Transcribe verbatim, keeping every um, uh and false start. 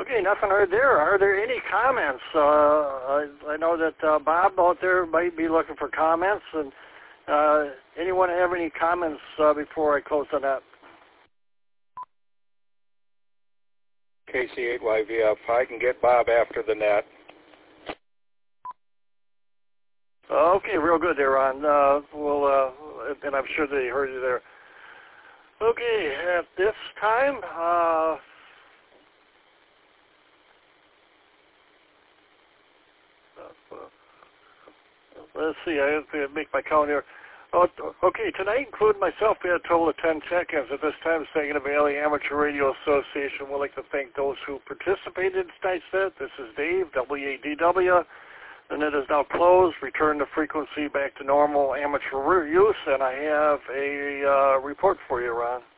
Okay, nothing heard there. Are there any comments? Uh, I, I know that uh, Bob out there might be looking for comments. And uh, anyone have any comments uh, before I close on that? K C eight Y V F. I can get Bob after the net. Okay, real good there, Ron. Uh, well, uh, and I'm sure they heard you there. Okay, at this time, uh, let's see, I have to make my count here. Oh, okay, tonight, including myself, we had a total of ten check-ins. At this time, Saginaw Valley Amateur Radio Association would like to thank those who participated in tonight's set. This is Dave, W A D W. The net is now closed. Return the frequency back to normal amateur use, and I have a uh, report for you, Ron.